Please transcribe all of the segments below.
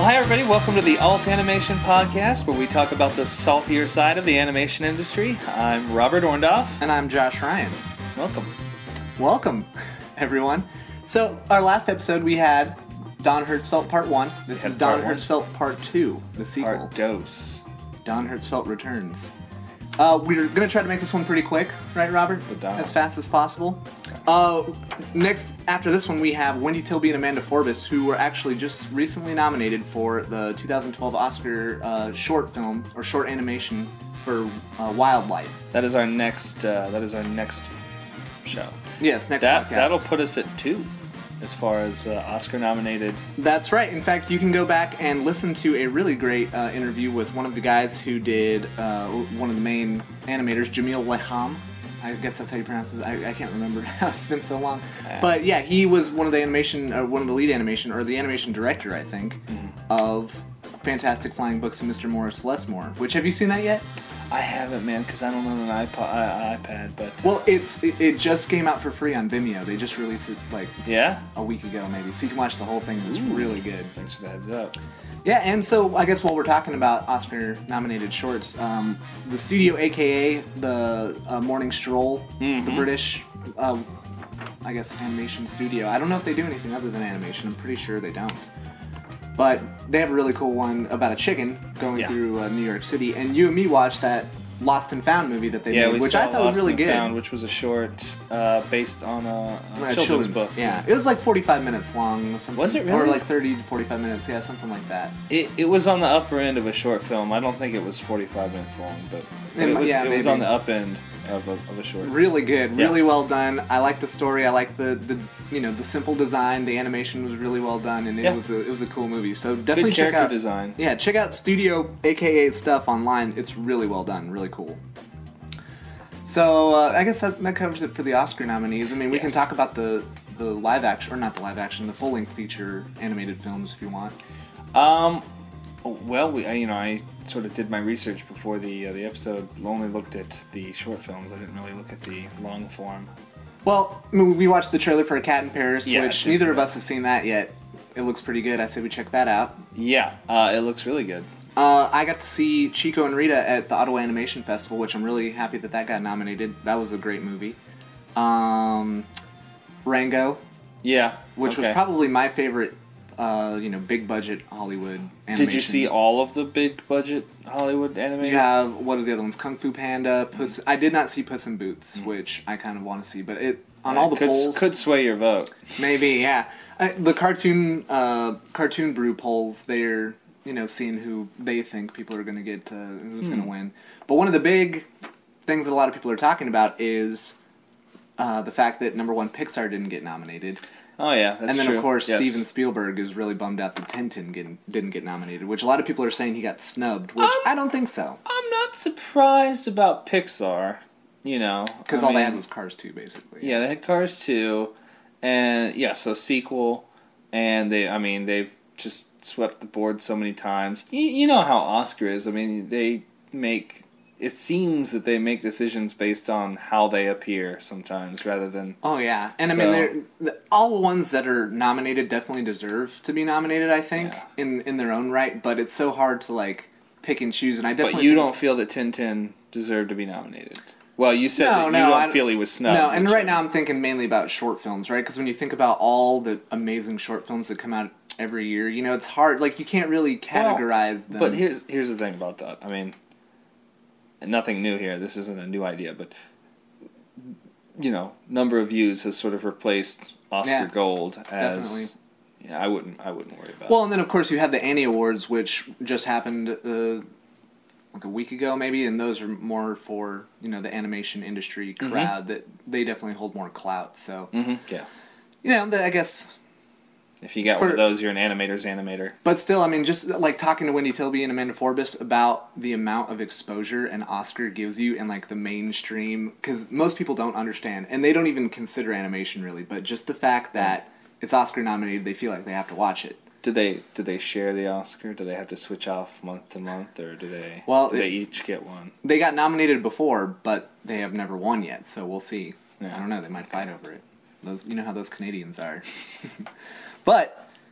Hi everybody, welcome to the Alt Animation Podcast, where we talk about the saltier side of the animation industry. I'm Robert Orndorff. And I'm Josh Ryan. Welcome. Welcome, everyone. So, our last episode we had Don Hertzfeldt Part 1. This is Don Hertzfeldt Part 2, the sequel. Part Dos. Don Hertzfeldt Returns. We're going to try to make this one pretty quick, right, Robert? As fast as possible. Next, after this one, we have Wendy Tilby and Amanda Forbes, who were actually just recently nominated for the 2012 Oscar short film, or short animation, for Wildlife. That is our next show. Yes, next podcast. That'll put us at 2, as far as Oscar-nominated. That's right. In fact, you can go back and listen to a really great interview with one of the guys who did one of the main animators, Jamil Leham. I guess that's how you pronounce it. I can't remember now. It's been so long. But yeah, he was one of the lead animation, or the animation director, I think, of Fantastic Flying Books and Mr. Morris Lesmore. Which, have you seen that yet? I haven't, man, because I don't own an iPad, but... Well, it just came out for free on Vimeo. They just released it, a week ago, maybe. So you can watch the whole thing. It's really good. Thanks for the heads up. Yeah, and so I guess while we're talking about Oscar-nominated shorts, the studio, a.k.a. the Morning Stroll, the British, animation studio. I don't know if they do anything other than animation. I'm pretty sure they don't. But they have a really cool one about a chicken going through New York City, and you and me watched that Lost and Found movie that they made, which I thought was really good. Found, which was a short based on a children's book. Yeah, it was like 45 minutes long or something. Was it really? Or like 30 to 45 minutes, yeah, something like that. It was on the upper end of a short film. I don't think it was 45 minutes long, but it was on the up end of a short. Really good, really well done. I like the story. I like the simple design. The animation was really well done, and it was a cool movie. So definitely good check out design. Yeah, check out Studio AKA stuff online. It's really well done, really cool. So I guess that covers it for the Oscar nominees. I mean, we can talk about the live action, or not the live action, the full length feature animated films if you want. Well, I sort of did my research before the episode. Only looked at the short films. I didn't really look at the long form. Well, I mean, we watched the trailer for A Cat in Paris, which neither of us have seen that yet. It looks pretty good. I say we check that out. Yeah, it looks really good. I got to see Chico and Rita at the Ottawa Animation Festival, which I'm really happy that got nominated. That was a great movie. Rango. Yeah. Which was probably my favorite, big budget Hollywood animation. Did you see all of the big budget Hollywood animation? You have, what are the other ones? Kung Fu Panda, I did not see Puss in Boots, which I kind of want to see, but all the polls... Could sway your vote. Maybe, yeah. The Cartoon Brew polls, they're... seeing who they think people are going to get, who's going to win. But one of the big things that a lot of people are talking about is the fact that, number one, Pixar didn't get nominated. Oh, yeah, that's true. And then, of course, Steven Spielberg is really bummed out that Tintin didn't get nominated, which a lot of people are saying he got snubbed, which I don't think so. I'm not surprised about Pixar, Because all they had was Cars 2, basically. Yeah, they had Cars 2, and, so sequel, and they've just swept the board so many times. You know how Oscar is. I mean, it seems that they make decisions based on how they appear sometimes rather than... Oh, yeah. And I mean, all the ones that are nominated definitely deserve to be nominated, I think, in their own right, but it's so hard to, pick and choose, and I definitely... But you don't feel that Tintin deserved to be nominated? Well, you said you don't feel he was snubbed. No, and right now I'm thinking mainly about short films, right? Because when you think about all the amazing short films that come out every year, it's hard. You can't really categorize them. But here's the thing about that. I mean, nothing new here. This isn't a new idea, but number of views has sort of replaced Oscar Gold as. Definitely. Yeah, I wouldn't worry about. Well, and then of course you have the Annie Awards, which just happened a week ago, maybe, and those are more for the animation industry crowd. That they definitely hold more clout. So I guess. If you got one of those, you're an animator's animator. But still, I mean, just talking to Wendy Tilby and Amanda Forbes about the amount of exposure an Oscar gives you in the mainstream, because most people don't understand, and they don't even consider animation really, but just the fact that it's Oscar nominated, they feel like they have to watch it. Do they share the Oscar? Do they have to switch off month to month, or do they each get one? They got nominated before, but they have never won yet, so we'll see. Yeah. I don't know, they might fight over it. You know how those Canadians are. But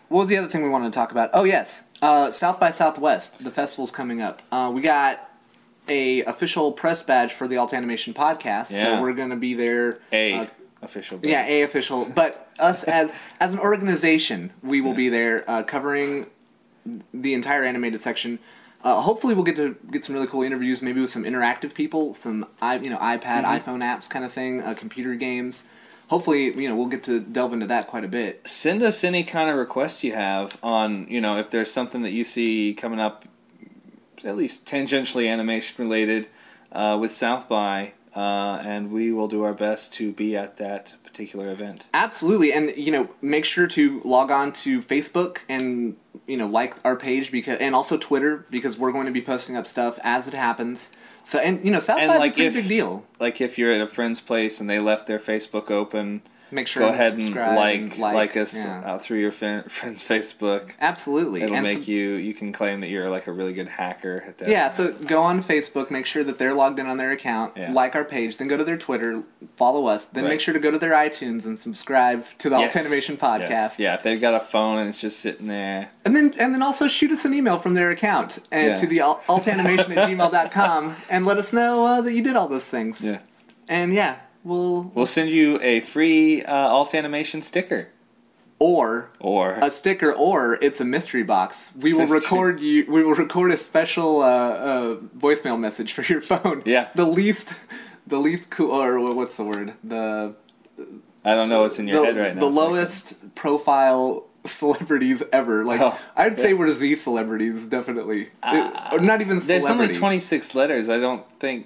what was the other thing we wanted to talk about? Oh, yes. South by Southwest. The festival's coming up. We got a official press badge for the Alt Animation podcast. Yeah. So we're going to be there. Official badge. Yeah, a official. But us as an organization, we will be there covering the entire animated section. Hopefully we'll get some really cool interviews, maybe with some interactive people, some iPad, iPhone apps kind of thing, computer games. Hopefully, we'll get to delve into that quite a bit. Send us any kind of requests you have on, if there's something that you see coming up, at least tangentially animation related, with South by, and we will do our best to be at that particular event. Absolutely, and make sure to log on to Facebook and like our page and also Twitter, because we're going to be posting up stuff as it happens. So South by is a pretty big deal. Like if you're at a friend's place and they left their Facebook open, make sure go to ahead and subscribe like us out through your friend's Facebook. Absolutely. It'll make you can claim that you're like a really good hacker at that. Yeah, so go on Facebook, make sure that they're logged in on their account, like our page, then go to their Twitter, follow us, then make sure to go to their iTunes and subscribe to the Alt Animation Podcast. Yes. Yeah, if they've got a phone and it's just sitting there. And then also shoot us an email from their account to the altanimation@gmail.com and let us know that you did all those things. Yeah. And we'll send you a free Alt Animation sticker. Or a sticker, or it's a mystery box. We will record a special voicemail message for your phone. Yeah. The least cool, or what's the word? I don't know what's in your head right now. The lowest profile celebrities ever. I'd say we're Z celebrities, definitely. Or not even celebrity. There's only 26 letters. I don't think,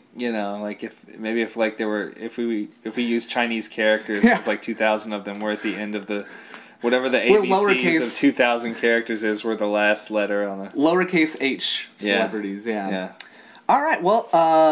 if we use Chinese characters, there's like 2,000 of them. We're at the end of whatever the ABCs of 2,000 characters is. We're the last letter on the lowercase h celebrities. Yeah. All right. Well,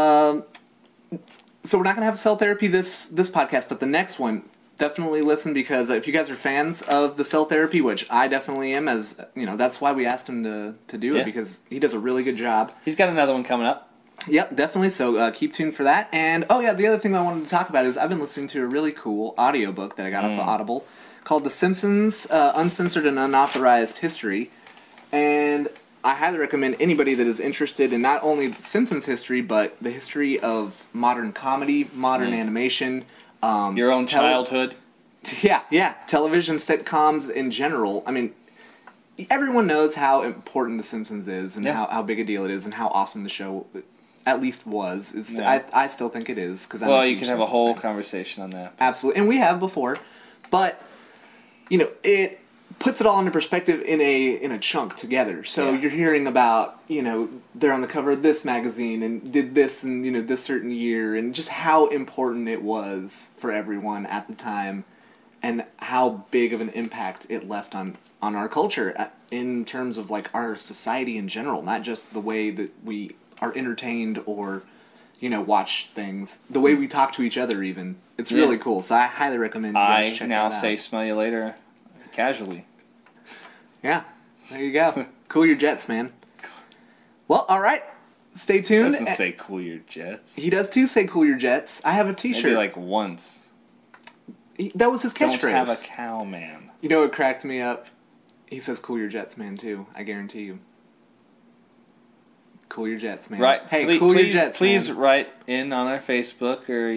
so we're not gonna have cell therapy this podcast, but the next one, definitely listen, because if you guys are fans of the cell therapy, which I definitely am, that's why we asked him to do it, because he does a really good job. He's got another one coming up. Yep, definitely. So keep tuned for that. And the other thing I wanted to talk about is I've been listening to a really cool audiobook that I got off of Audible called The Simpsons Uncensored and Unauthorized History. And I highly recommend anybody that is interested in not only Simpsons history, but the history of modern comedy, modern animation. Your own childhood. Yeah. Television sitcoms in general. I mean, everyone knows how important The Simpsons is and how big a deal it is and how awesome the show at least was. I still think it is. You can have a whole conversation on that. Absolutely. And we have before. But, it puts it all into perspective in a chunk together. So you're hearing about, they're on the cover of this magazine and did this in, this certain year, and just how important it was for everyone at the time and how big of an impact it left on our culture in terms of like our society in general, not just the way that we are entertained or, watch things, the way we talk to each other even. It's really cool. So I highly recommend you guys check that out. I now say smell you later casually. Yeah, there you go. Cool your jets, man. Well, all right. Stay tuned. He doesn't say cool your jets. He does too say cool your jets. I have a t-shirt. Maybe like once. That was his catchphrase. Don't have a cow, man. You know what cracked me up? He says cool your jets, man, too. I guarantee you. Cool your jets, man. Right. Hey, cool your jets, please man. write in on our Facebook or,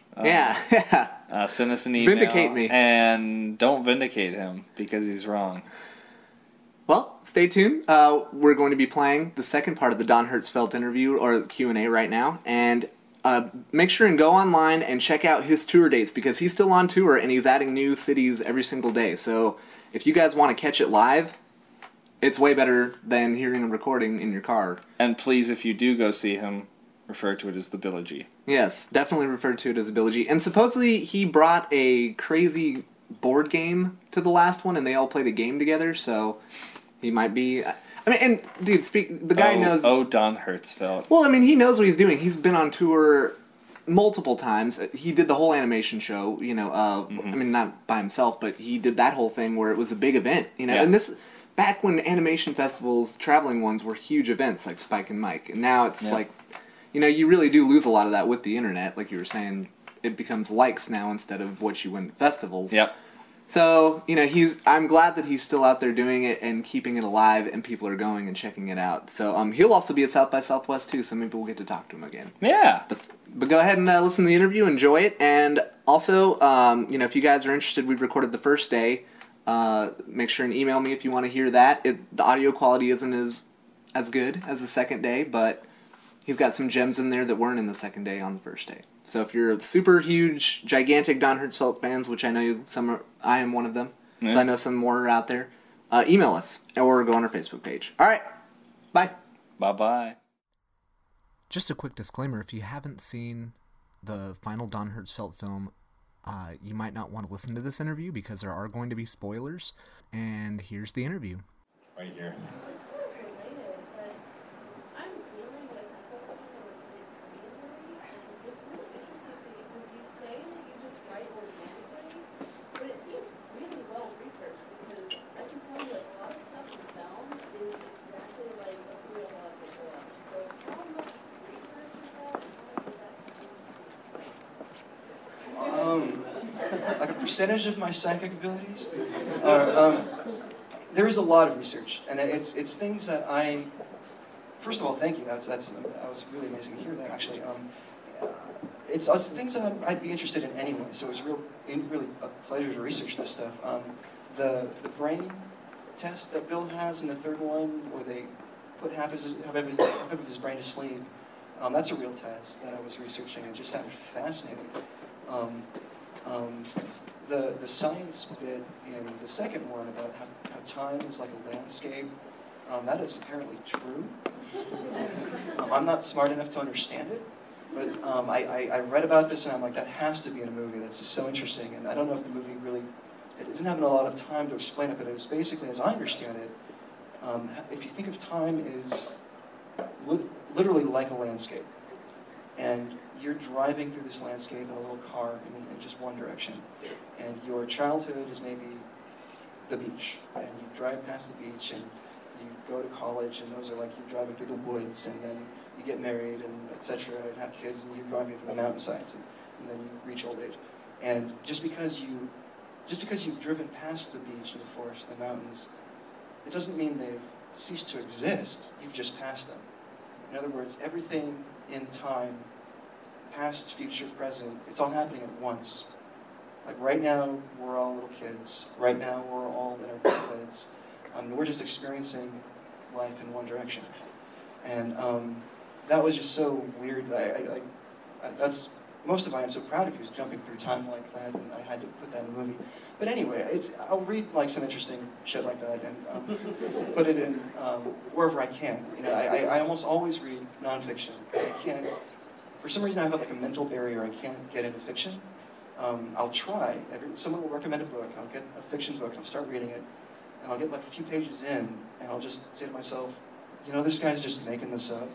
send us an email. Vindicate me. And don't vindicate him because he's wrong. Well, stay tuned. We're going to be playing the second part of the Don Hertzfeldt interview, or Q&A right now. And make sure and go online and check out his tour dates, because he's still on tour and he's adding new cities every single day. So if you guys want to catch it live, it's way better than hearing a recording in your car. And please, if you do go see him, refer to it as the Billogy. Yes, definitely refer to it as a Billogy. And supposedly he brought a crazy board game to the last one, and they all played a game together, so he might be... and dude, the guy knows... Oh, Don Hertzfeldt. Well, he knows what he's doing. He's been on tour multiple times. He did the whole animation show, not by himself, but he did that whole thing where it was a big event, and this... Back when animation festivals, traveling ones, were huge events like Spike and Mike. And now it's like, you really do lose a lot of that with the internet. Like you were saying, it becomes likes now instead of what you win at festivals. Yep. So, I'm glad that he's still out there doing it and keeping it alive, and people are going and checking it out. So, he'll also be at South by Southwest too, so maybe we'll get to talk to him again. Yeah. But go ahead and listen to the interview, enjoy it, and also, if you guys are interested, we recorded the first day. Make sure and email me if you want to hear that. The audio quality isn't as good as the second day, but he's got some gems in there that weren't in the second day on the first day. So if you're super huge, gigantic Don Hertzfeldt fans, which I know I am one of them, so I know some more are out there, email us or go on our Facebook page. All right, bye. Bye-bye. Just a quick disclaimer, if you haven't seen the final Don Hertzfeldt film, you might not want to listen to this interview because there are going to be spoilers. And here's the interview. Right here. Like a percentage of my psychic abilities? There is a lot of research, and it's things that first of all, thank you. That was really amazing to hear that. Actually, it's things that I'd be interested in anyway. So it was really a pleasure to research this stuff. The brain test that Bill has in the third one, where they put half of his brain to sleep. That's a real test that I was researching and just sounded fascinating. The science bit in the second one about how time is like a landscape, that is apparently true. I'm not smart enough to understand it, but I read about this and I'm like, that has to be in a movie. That's just so interesting. And I don't know if the movie it didn't have a lot of time to explain it, but it was basically, as I understand it, if you think of time as literally like a landscape, and you're driving through this landscape in a little car in just one direction, and your childhood is maybe the beach, and you drive past the beach, and you go to college, and those are like you're driving through the woods, and then you get married, and etc., and have kids, and you're driving through the mountainsides, and then you reach old age. And just because you've driven past the beach and the forest and the mountains, it doesn't mean they've ceased to exist. You've just passed them. In other words, everything in time, past, future, present, it's all happening at once. Like right now, we're all little kids. Right now, we're all in our beds. We're just experiencing life in one direction. And that was just so weird. That's most of why I'm so proud of you, is jumping through time like that, and I had to put that in a movie. But anyway, I'll read like some interesting shit like that and put it in wherever I can. I almost always read nonfiction. I can't, for some reason I have like a mental barrier. I can't get into fiction. I'll try. Someone will recommend a book. I'll get a fiction book. I'll start reading it, and I'll get like a few pages in, and I'll just say to myself, this guy's just making this up.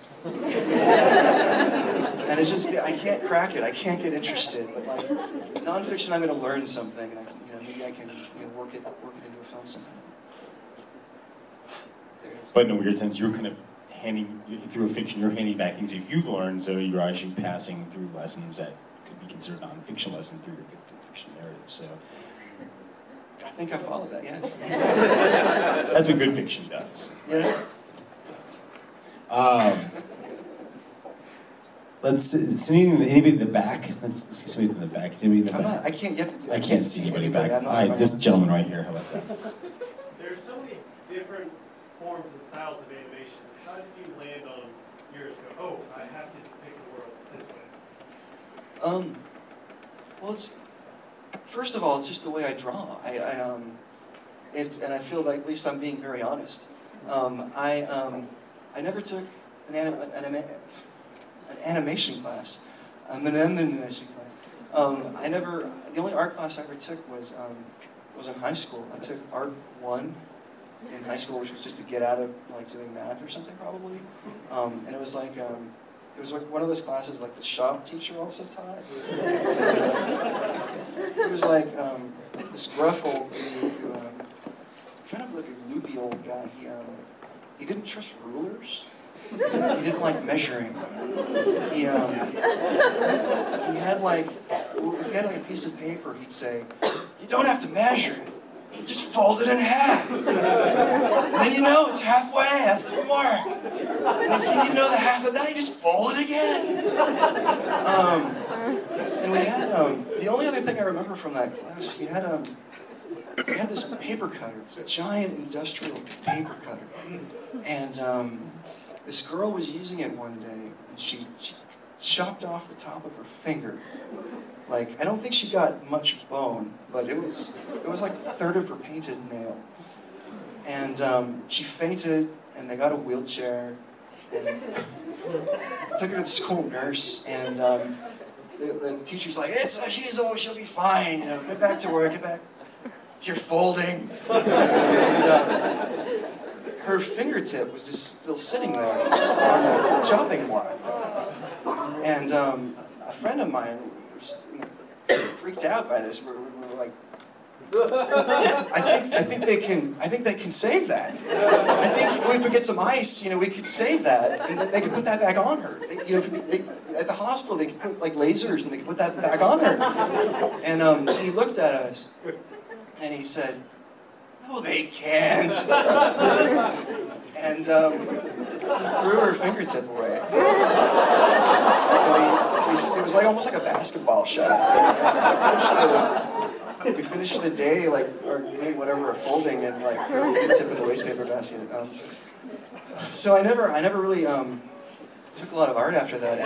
And it's just, I can't crack it. I can't get interested. But like nonfiction, I'm going to learn something, and maybe I can work it into a film somehow. There it is. But in a weird sense, you're kind of through a fiction, you're handing back things that you've learned, so you're actually passing through lessons that could be considered non-fiction lessons through your fiction narrative. So I think I follow that. Yes. That's what good fiction does. Yeah. Anybody in the back? Let's get somebody in the back. Anybody in the back? I can't see anybody back. This gentleman right here. How about that? There's so many different forms and styles of animation. How did you land on yours? Oh, I have to depict the world this way. Well, first of all, it's just the way I draw. And I feel like at least I'm being very honest. I never took an animation class. An animation class. The only art class I ever took was in high school. I took Art 1 in high school, which was just to get out of like doing math or something probably. And it was like one of those classes like the shop teacher also taught. It was like this gruff old dude who, kind of like a loopy old guy. He didn't trust rulers. He didn't like measuring. He had like, if he had like a piece of paper, he'd say, you don't have to measure it. Just fold it in half. And then you know it's halfway, that's the mark. And if you need to know the half of that, you just fold it again. And we had, the only other thing I remember from that class, he had this paper cutter. It's a giant industrial paper cutter. And this girl was using it one day, and she chopped off the top of her finger. Like, I don't think she got much bone, but it was like a third of her painted nail. And she fainted, and they got a wheelchair, and took her to the school nurse, and the teacher's like, she'll be fine, you know, get back to work, get back to your folding. And her fingertip was just still sitting there on the chopping block. And a friend of mine was freaked out by this. We were like, I think they can save that. I think if we could get some ice, you know, we could save that, and they could put that back on her. At the hospital, they could put like lasers, and they could put that back on her. And he looked at us, and he said, "No, they can't." And he threw her fingertip away. It was like almost like a basketball shot. We finished the day like or doing whatever, folding and like tip in the wastepaper basket. So I never really took a lot of art after that.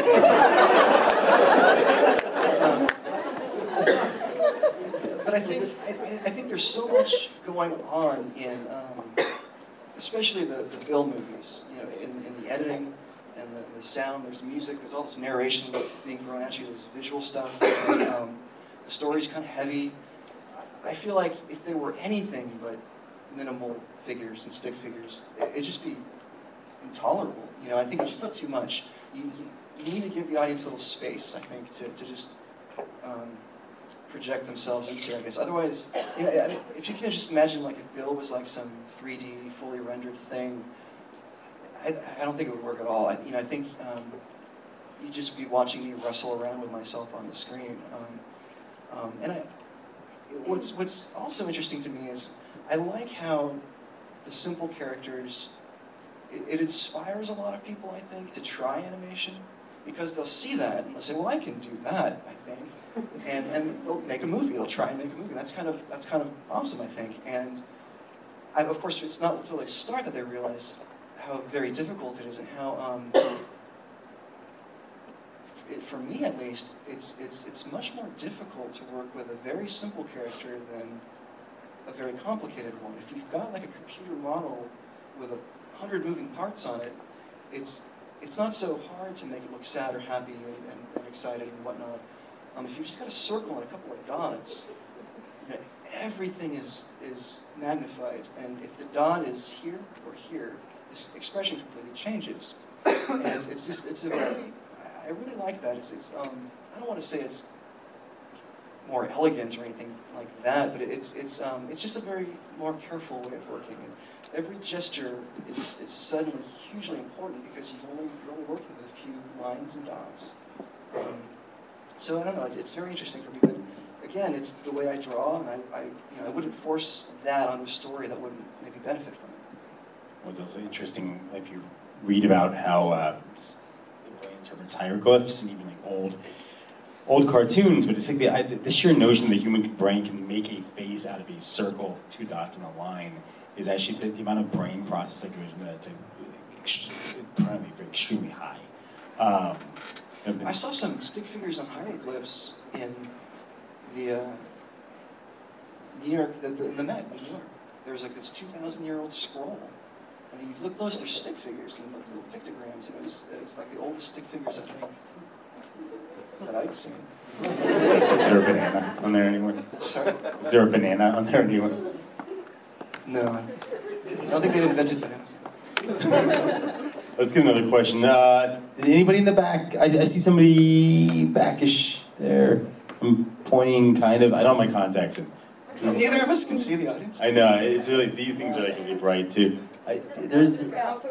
But I think there's so much going on in, especially the Bill movies. You know, in the editing and the sound. There's music. There's all this narration being thrown at you. There's visual stuff. And, the story's kind of heavy. I feel like if they were anything but minimal figures and stick figures, it'd just be intolerable. You know, I think it'd just be too much. You need to give the audience a little space, I think, to just project themselves into, I guess. Otherwise, you know, if you can just imagine, like, if Bill was like some 3D, fully rendered thing, I don't think it would work at all. I think you'd just be watching me wrestle around with myself on the screen. What's also interesting to me is I like how the simple characters, it inspires a lot of people, I think, to try animation, because they'll see that and they'll say, well, I can do that, I think, and they'll make a movie. They'll try and make a movie. That's kind of awesome, I think. And of course, it's not until they start that they realize how very difficult it is, and how for me at least, it's much more difficult to work with a very simple character than a very complicated one. If you've got like a computer model with 100 moving parts on it, it's not so hard to make it look sad or happy and excited and whatnot. If you've just got a circle and a couple of dots, you know, everything is magnified. And if the dot is here or here, this expression completely changes. And it's a very, I really like that. I don't want to say it's more elegant or anything like that, but it's just a very more careful way of working. And every gesture is suddenly hugely important because you're only working with a few lines and dots. So I don't know. It's very interesting for me. But again, it's the way I draw, and I wouldn't force that on a story that wouldn't maybe benefit from it. What's also interesting, if you read about how the brain interprets hieroglyphs and even like old cartoons, but it's like the sheer notion that the human brain can make a face out of a circle, 2 dots and a line, is actually the amount of brain process that goes into that. It's apparently extremely high. I saw some stick figures on hieroglyphs in the New York, in the Met in New York. There was like this 2,000-year-old scroll. And if you look close, there's stick figures and little pictograms, and it was like the oldest stick figures, I think, that I'd seen. Is there a banana on there anywhere? Sorry? Is there a banana on there anywhere? No. I don't think they invented bananas yet. Let's get another question. Anybody in the back? I see somebody backish there. I'm pointing kind of. I don't have my contacts in. Neither of us can see the audience. I know. It's really, these things are like really bright too.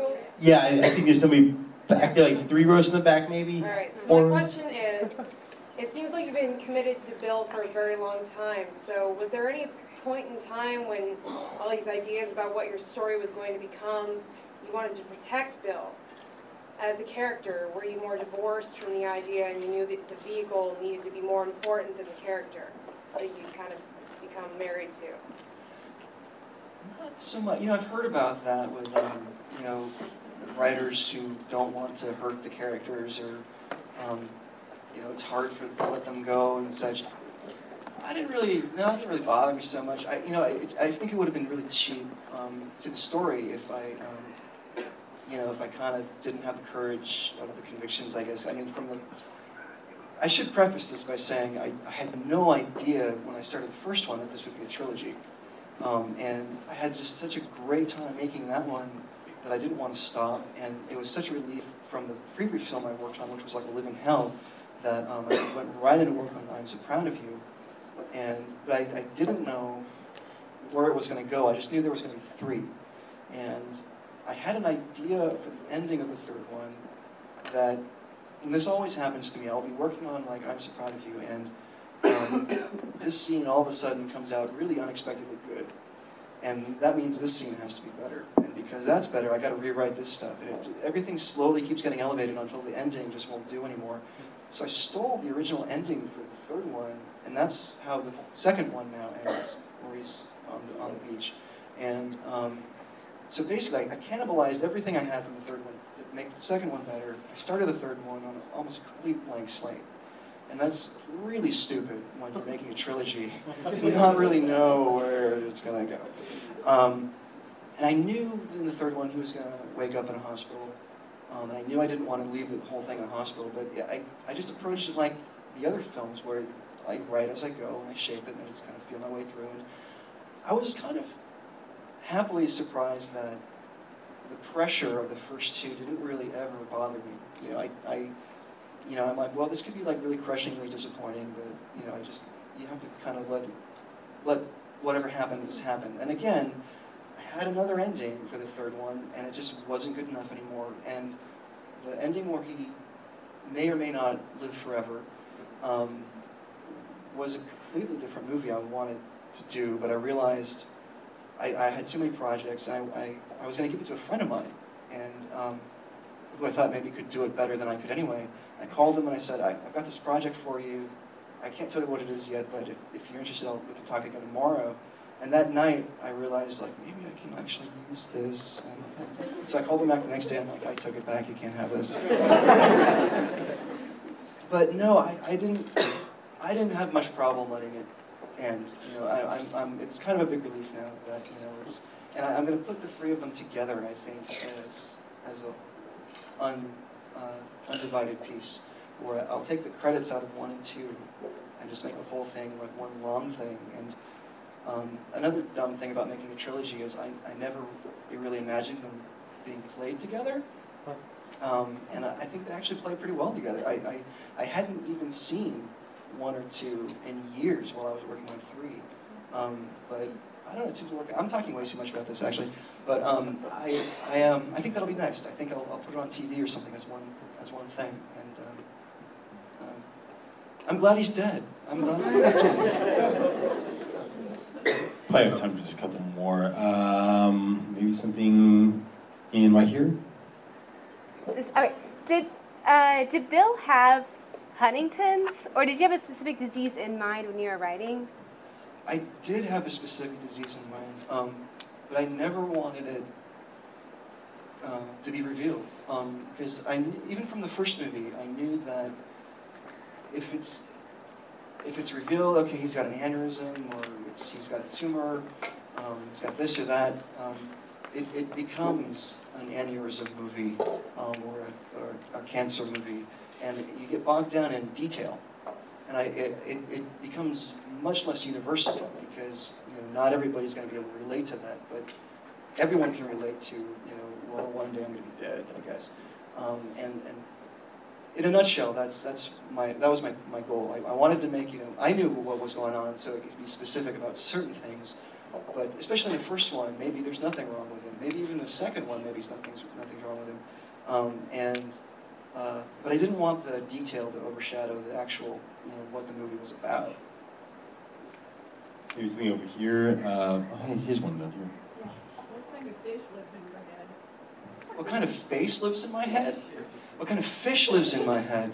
Yeah, I think there's somebody back there, like 3 rows in the back maybe. All right, so 4 my rows. question is, It seems like you've been committed to Bill for a very long time. So was there any point in time when all these ideas about what your story was going to become, you wanted to protect Bill as a character? Were you more divorced from the idea and you knew that the vehicle needed to be more important than the character that you'd kind of become married to? Not so much. You know, I've heard about that with, you know, writers who don't want to hurt the characters, or, you know, it's hard to let them go and such. It didn't really bother me so much. I think it would have been really cheap to the story if if I kind of didn't have the courage of the convictions, I guess. I mean, I should preface this by saying I had no idea when I started the first one that this would be a trilogy. And I had just such a great time making that one that I didn't want to stop. And it was such a relief from the previous film I worked on, which was like a living hell, that I went right into work on I'm So Proud of You. But I didn't know where it was going to go. I just knew there was going to be 3. And I had an idea for the ending of the third one that, and this always happens to me, I'll be working on like I'm So Proud of You, and this scene all of a sudden comes out really unexpectedly good. And that means this scene has to be better. And because that's better, I got to rewrite this stuff. And everything slowly keeps getting elevated until the ending just won't do anymore. So I stole the original ending for the third one, and that's how the second one now ends, where he's on the beach. And so basically, I cannibalized everything I had from the third one to make the second one better. I started the third one on almost a complete blank slate. And that's really stupid when you're making a trilogy. You not really know where it's going to go. And I knew in the third one he was going to wake up in a hospital. And I knew I didn't want to leave the whole thing in a hospital. But yeah, I just approached it like the other films, where I write as I go, and I shape it, and I just kind of feel my way through. And I was kind of happily surprised that the pressure of the first 2 didn't really ever bother me. You know, I'm like, well, this could be like really crushingly disappointing, but you have to kind of let whatever happens happen. And again, I had another ending for the third one, and it just wasn't good enough anymore. And the ending where he may or may not live forever was a completely different movie I wanted to do, but I realized I had too many projects, and I was going to give it to a friend of mine, and who I thought maybe could do it better than I could anyway. I called him and I said, I've got this project for you. I can't tell you what it is yet, but if you're interested, we can talk again tomorrow. And that night, I realized, like, maybe I can actually use this. And so I called him back the next day, and I'm like, I took it back, you can't have this. But no, I didn't have much problem letting it end. You know, it's kind of a big relief now that, you know, and I'm going to put the 3 of them together, I think, as a undivided piece, where I'll take the credits out of 1 and 2 and just make the whole thing like one long thing. And another dumb thing about making a trilogy is I never really imagined them being played together. And I think they actually play pretty well together. I hadn't even seen 1 or 2 in years while I was working on 3. But I don't know, it seems to work. I'm talking way too much about this, actually. But I think that'll be next. I think I'll put it on TV or something as one thing. And I'm glad he's dead. I'm glad he's dead. Probably have time for just a couple more. Maybe something in right here. Okay. Did Bill have Huntington's, or did you have a specific disease in mind when you were writing? I did have a specific disease in mind, but I never wanted it to be revealed. Because even from the first movie, I knew that if it's revealed, okay, he's got an aneurysm, or he's got a tumor, he's got this or that, it becomes an aneurysm movie or a cancer movie, and you get bogged down in detail, and it becomes much less universal, because not everybody's going to be able to relate to that, but everyone can relate to well, one day I'm going to be dead, I guess, and in a nutshell, that was my goal. I wanted to make, I knew what was going on, so it could be specific about certain things. But especially the first one, maybe there's nothing wrong with him. Maybe even the second one, maybe nothing's wrong with him. But I didn't want the detail to overshadow the actual, what the movie was about. Maybe something over here. Hey, here's one down here. What kind of fish lives in your head? What kind of face lives in my head? What kind of fish lives in my head?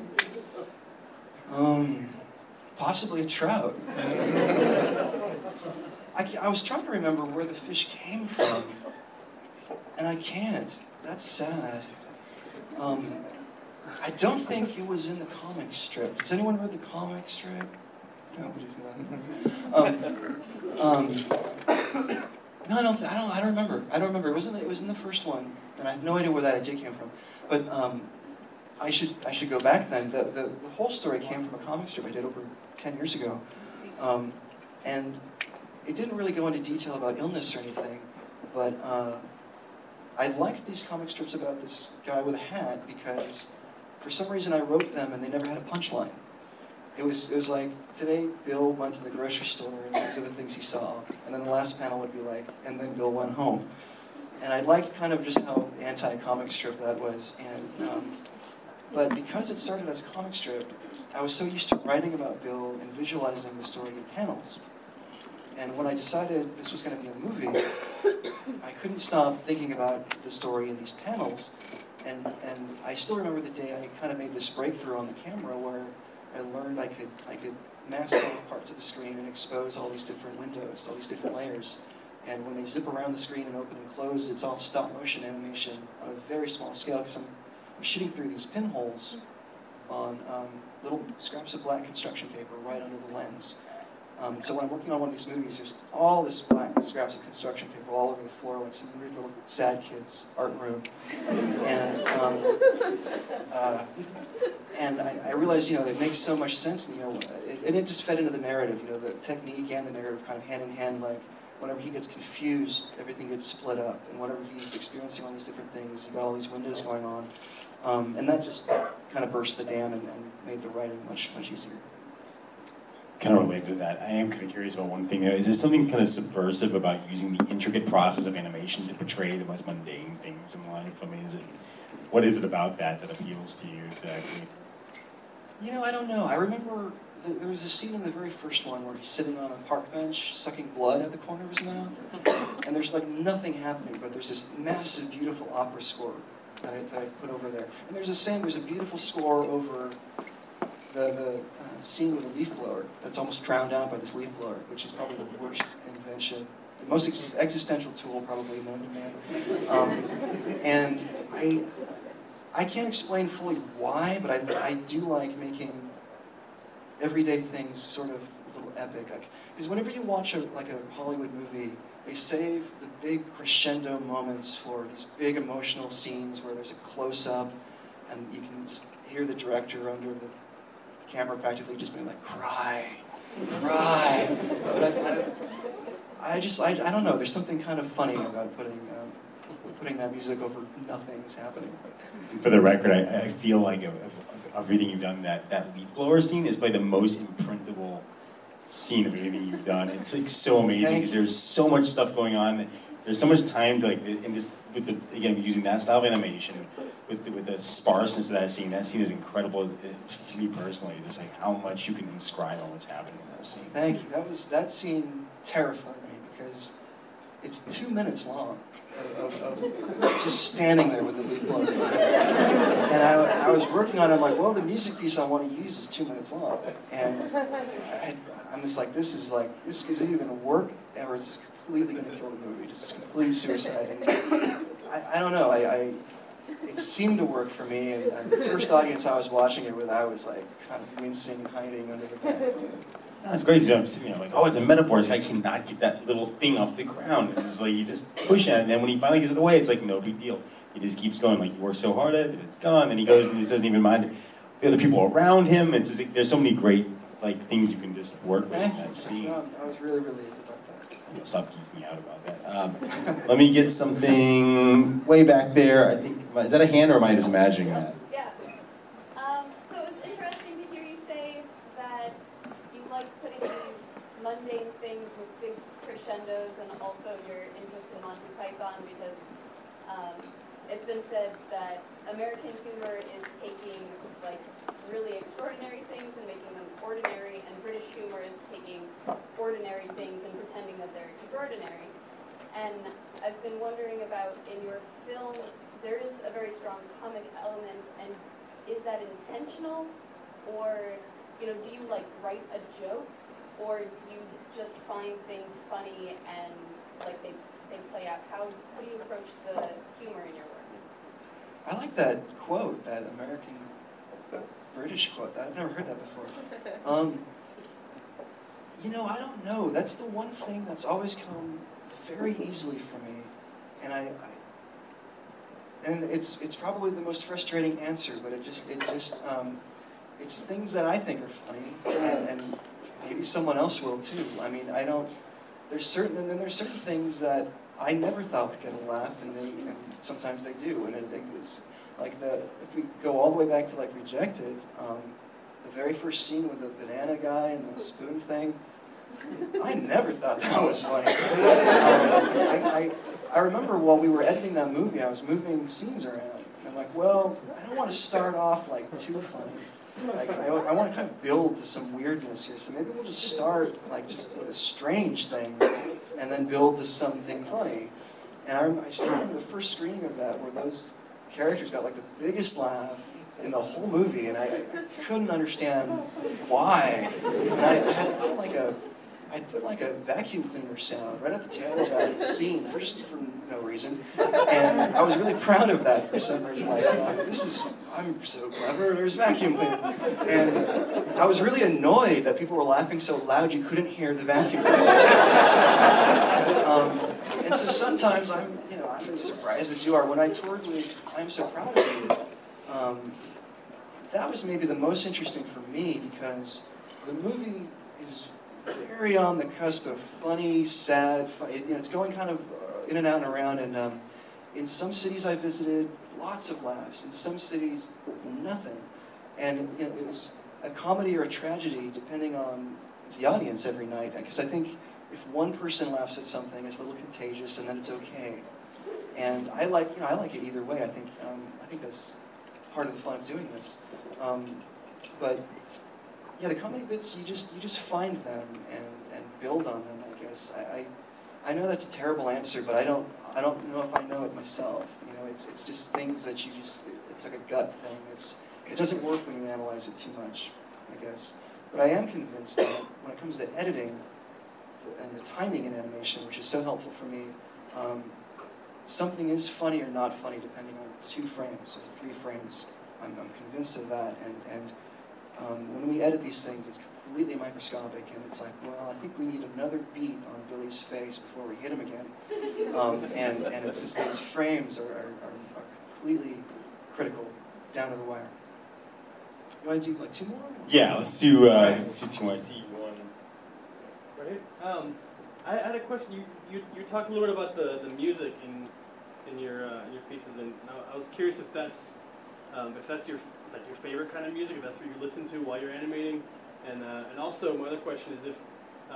Possibly a trout. I was trying to remember where the fish came from, and I can't. That's sad. I don't think it was in the comic strip. Has anyone read the comic strip? Nobody's not. No, I don't remember. I don't remember. It was in the first one, and I have no idea where that idea came from. But I should go back then. The whole story came from a comic strip I did over 10 years ago, and it didn't really go into detail about illness or anything, but I liked these comic strips about this guy with a hat because for some reason I wrote them and they never had a punchline. It was like, today Bill went to the grocery store and these are the things he saw. And then the last panel would be like, and then Bill went home. And I liked kind of just how anti-comic strip that was. And but because it started as a comic strip, I was so used to writing about Bill and visualizing the story in panels. And when I decided this was going to be a movie, I couldn't stop thinking about the story in these panels. And I still remember the day I kind of made this breakthrough on the camera where I learned I could mask off parts of the screen and expose all these different windows, all these different layers. And when they zip around the screen and open and close, it's all stop motion animation on a very small scale because I'm shooting through these pinholes on little scraps of black construction paper right under the lens. So when I'm working on one of these movies, there's all this black scraps of construction paper all over the floor, like some weird little sad kids art room. And I realized, it makes so much sense, and it just fed into the narrative, the technique and the narrative kind of hand in hand, like whenever he gets confused, everything gets split up, and whenever he's experiencing all these different things, you got all these windows going on, and that just kind of burst the dam and made the writing much, much easier. Kind of related to that, I am kind of curious about one thing. Is there something kind of subversive about using the intricate process of animation to portray the most mundane things in life? I mean, what is it about that appeals to you exactly? I don't know. I remember there was a scene in the very first one where he's sitting on a park bench sucking blood at the corner of his mouth, and there's like nothing happening, but there's this massive, beautiful opera score that I put over there. And there's a beautiful score over the scene with a leaf blower that's almost drowned out by this leaf blower, which is probably the worst invention, the most existential tool probably known to man. And I can't explain fully why, but I do like making everyday things sort of a little epic. Because whenever you watch a Hollywood movie, they save the big crescendo moments for these big emotional scenes where there's a close-up and you can just hear the director under the camera practically just being like, cry. But I don't know, there's something kind of funny about putting that music over nothing's happening. For the record, I feel like of everything you've done, that leaf blower scene is probably the most imprintable scene of anything you've done. It's like so amazing because there's so much stuff going on. There's so much time to again using that style of animation with the sparseness of that scene is incredible to me personally. Just like how much you can inscribe on what's happening in that scene. Thank you. That scene terrified me because it's 2 minutes long of just standing there with the leaf blower. And I was working on it. I'm like, well, the music piece I want to use is 2 minutes long, and I'm just like, this is either going to work or it's just completely going to kill the movie. Just complete suicide. And I don't know. It seemed to work for me, and the first audience I was watching it with, I was like kind of wincing and hiding under the back. That's great because I'm sitting there like, oh, it's a metaphor. This guy cannot get that little thing off the ground. And it's like he's just pushing at it, and then when he finally gets it away, it's like no big deal. He just keeps going. Like he works so hard at it, it's gone. And he goes and he doesn't even mind the other people around him. It's just like, there's so many great things you can just work with in that scene. I was really relieved about that. I'll stop geeking out about that. Let me get something way back there. I think is that a hand or am I just imagining that? Yeah. So it was interesting to hear you say that you like putting these mundane things with big crescendos, and also your interest in Monty Python because it's been said that American humor is taking really extraordinary things and making them ordinary, and British humor is taking ordinary things and pretending that they're extraordinary. And I've been wondering about, in your film, there is a very strong comic element, and is that intentional? Or, you know, do you like write a joke? Or do you just find things funny and like they play out? How do you approach the humor in your work? I like that quote, that American British quote. I've never heard that before. You know, I don't know. That's the one thing that's always come very easily for me, and and it's probably the most frustrating answer, but it's things that I think are funny, and maybe someone else will too. I mean, there's certain things that I never thought would get a laugh, and sometimes they do, and it's like if we go all the way back to like Rejected, the very first scene with the banana guy and the spoon thing, I never thought that was funny. I remember while we were editing that movie, I was moving scenes around, and I'm like, well, I don't want to start off like too funny. Like, I want to kind of build to some weirdness here, so maybe we'll just start like just with a strange thing, and then build to something funny. And I still remember the first screening of that, where those characters got like the biggest laugh in the whole movie, and I couldn't understand why. And I had put like a vacuum cleaner sound right at the tail of that scene for no reason, and I was really proud of that for some reason. Like, I'm so clever. There's vacuum cleaner, and I was really annoyed that people were laughing so loud you couldn't hear the vacuum cleaner. And so sometimes I'm as surprised as you are when I toured with I'm So Proud of You. That was maybe the most interesting for me because the movie is very on the cusp of funny, sad, it's going kind of in and out and around, and in some cities I visited, lots of laughs. In some cities, nothing. And it was a comedy or a tragedy depending on the audience every night, because I think if one person laughs at something, it's a little contagious, and then it's okay. And I like it either way. I think that's part of the fun of doing this. But yeah, the comedy bits, you just find them and build on them, I guess. I know that's a terrible answer, but I don't know if I know it myself. It's just things that it's like a gut thing. It doesn't work when you analyze it too much, I guess. But I am convinced that when it comes to editing and the timing in animation, which is so helpful for me, something is funny or not funny depending on 2 frames or 3 frames. I'm convinced of that, and when we edit these things, it's completely microscopic, and it's like, well, I think we need another beat on Billy's face before we hit him again. And it's just those frames are completely critical, down to the wire. You want to do like 2 more? Yeah, let's do 2 more. I see one. Right. I had a question. You talked a little bit about the music in your pieces, and I was curious if that's your favorite kind of music, if that's what you listen to while you're animating, and also my other question is if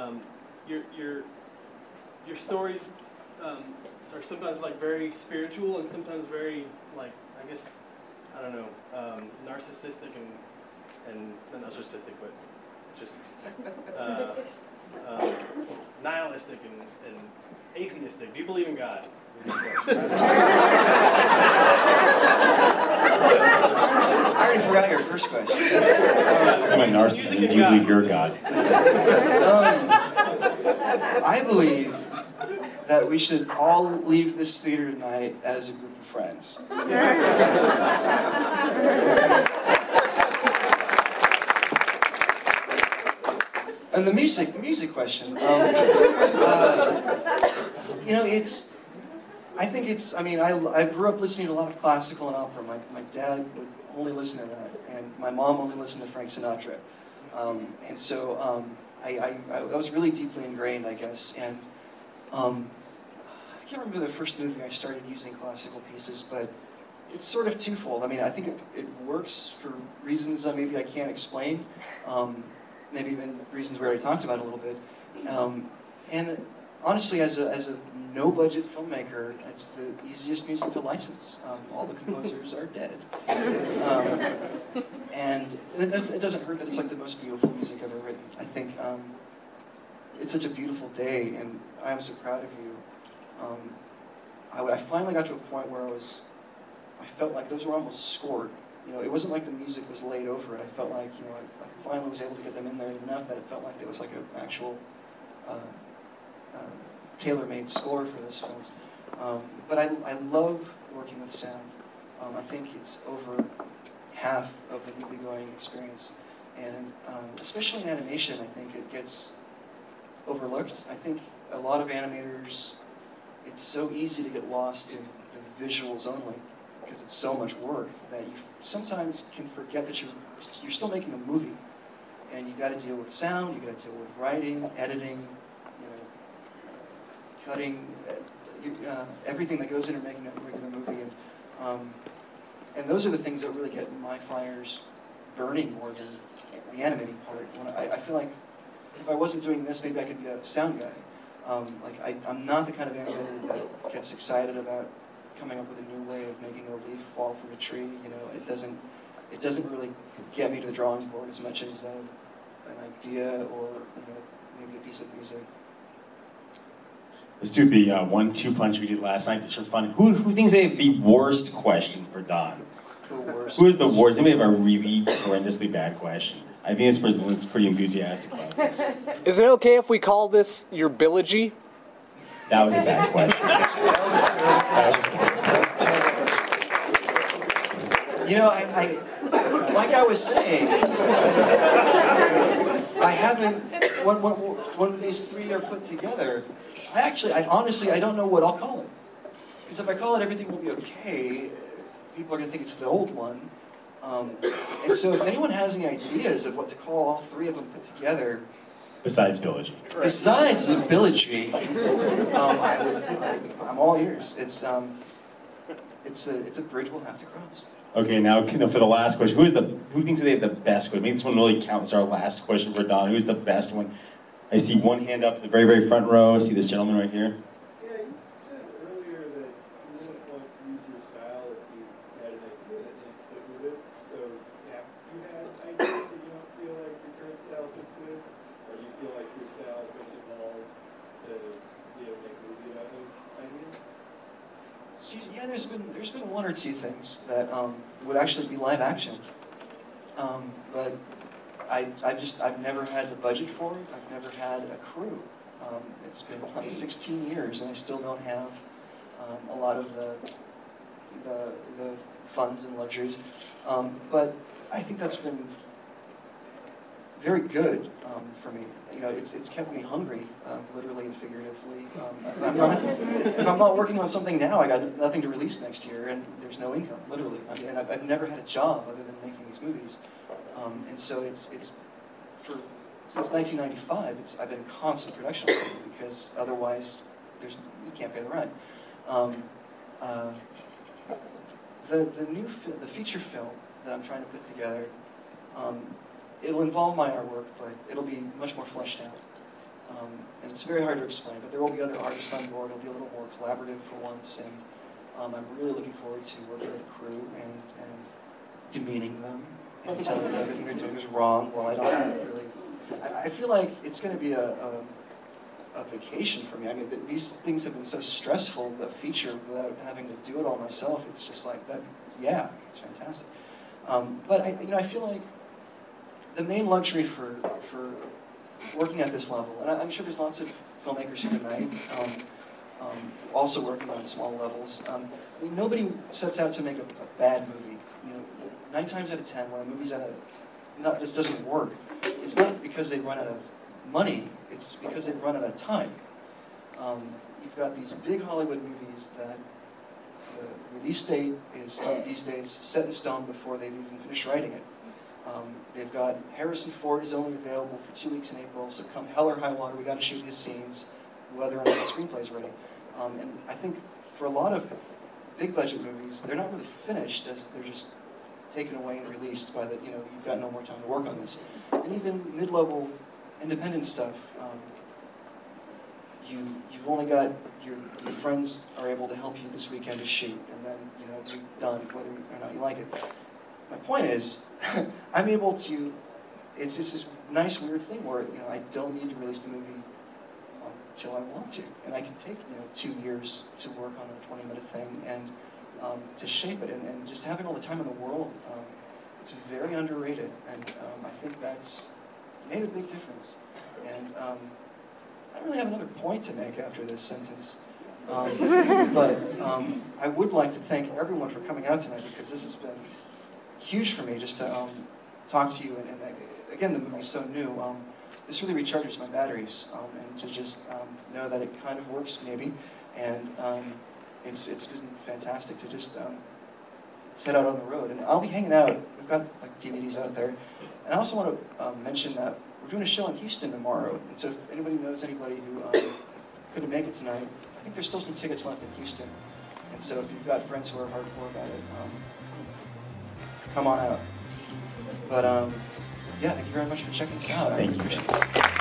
your stories are sometimes like very spiritual and sometimes very like I don't know, narcissistic and not narcissistic, but just nihilistic and atheistic. Do you believe in God? I already forgot your first question. My narcissism, do you believe you're God? I believe that we should all leave this theater tonight as a group of friends. And the music question. I grew up listening to a lot of classical and opera. My dad would only listen to that, and my mom only listened to Frank Sinatra. And so that was really deeply ingrained, I guess. And I can't remember the first movie I started using classical pieces, but it's sort of twofold. I mean, I think it works for reasons that maybe I can't explain. Maybe even reasons we already talked about a little bit. And honestly, as a no-budget filmmaker, it's the easiest music to license. All the composers are dead. And it doesn't hurt that it's like the most beautiful music ever written. I think it's such a beautiful day, and I am so proud of you. I finally got to a point where I felt like those were almost scored. You know, it wasn't like the music was laid over it. I felt like, you know, I finally was able to get them in there enough that it felt like it was like an actual tailor-made score for those films. But I love working with sound. I think it's over half of the movie-going experience. And especially in animation, I think it gets overlooked. I think a lot of animators, it's so easy to get lost in the visuals only, because it's so much work that you sometimes can forget that you're still making a movie, and you got to deal with sound, you got to deal with writing, editing, cutting, everything that goes into making a regular movie, and those are the things that really get my fires burning more than the animating part. I feel like if I wasn't doing this, maybe I could be a sound guy. I'm not the kind of animator that gets excited about coming up with a new way of making a leaf fall from a tree. You know, it doesn't really get me to the drawing board as much as an idea or, you know, maybe a piece of music. Let's do the 1-2 punch we did last night just for fun. Who thinks they have the worst question for Don? The worst. Who is the worst? Anybody have a really horrendously bad question? I think this person looks pretty enthusiastic about this. Is it okay if we call this your Billogy? That was a bad question. That was a terrible question. You know, I like I was saying, I haven't, when these three are put together, I honestly, I don't know what I'll call it. Because if I call it Everything Will Be Okay, people are going to think it's the old one. And so if anyone has any ideas of what to call all three of them put together, Besides Billogy. besides the Billogy, I'm all ears. It's a bridge we'll have to cross. Okay, now for the last question, who thinks they have the best question? Maybe this one really counts as our last question for Don. Who's the best one? I see one hand up in the very, very front row. I see this gentleman right here. Yeah, you said earlier that you wouldn't want to use your style if you had an idea that didn't fit with it. So have you had ideas that you don't feel like your current style fits with? Or do you feel like your style is going to evolve to be able to make a movie about those ideas? See, yeah, there's been one or two things that would actually be live action, but I've never had the budget for it. I've never had a crew. It's been like 16 years, and I still don't have a lot of the funds and luxuries. But I think that's been very good for me. You know, it's kept me hungry, literally and figuratively. If I'm not working on something now, I got nothing to release next year, and there's no income, literally. I mean, I've never had a job other than making these movies. And so since 1995, I've been in constant production on something, because otherwise you can't pay the rent. The feature film that I'm trying to put together, it'll involve my artwork, but it'll be much more fleshed out. And it's very hard to explain, but there will be other artists on board. It'll be a little more collaborative for once, and I'm really looking forward to working with the crew and demeaning them and telling them everything they're doing is wrong. Well, I don't really. I feel like it's going to be a vacation for me. I mean, these things have been so stressful. The feature, without having to do it all myself, it's just like that. Yeah, it's fantastic. But I feel like the main luxury for working at this level, and I'm sure there's lots of filmmakers here tonight, also working on small levels. I mean, nobody sets out to make a bad movie. You know, 9 times out of 10, when a movie's just doesn't work, it's not because they run out of money. It's because they run out of time. You've got these big Hollywood movies that the release date is these days set in stone before they've even finished writing it. They've got Harrison Ford is only available for 2 weeks in April, so come hell or high water, we got to shoot his scenes, whether or not the screenplay's ready. And I think for a lot of big budget movies, they're not really finished, as they're just taken away and released by you've got no more time to work on this. And even mid-level independent stuff, you've only got your friends are able to help you this weekend to shoot, and then you're done whether or not you like it. My point is, I'm able to. It's this nice weird thing where I don't need to release the movie until I want to, and I can take 2 years to work on a 20-minute thing and to shape it, and just having all the time in the world. It's very underrated, and I think that's made a big difference. And I don't really have another point to make after this sentence, but I would like to thank everyone for coming out tonight, because this has been huge for me just to talk to you. And again, the movie's so new. This really recharges my batteries, and to just know that it kind of works, maybe. And it's been fantastic to just set out on the road. And I'll be hanging out. We've got like DVDs out there. And I also want to mention that we're doing a show in Houston tomorrow. And so if anybody knows anybody who couldn't make it tonight, I think there's still some tickets left in Houston. And so if you've got friends who are hardcore about it, come on out. But yeah, thank you very much for checking us out. I Thank really you. appreciate it.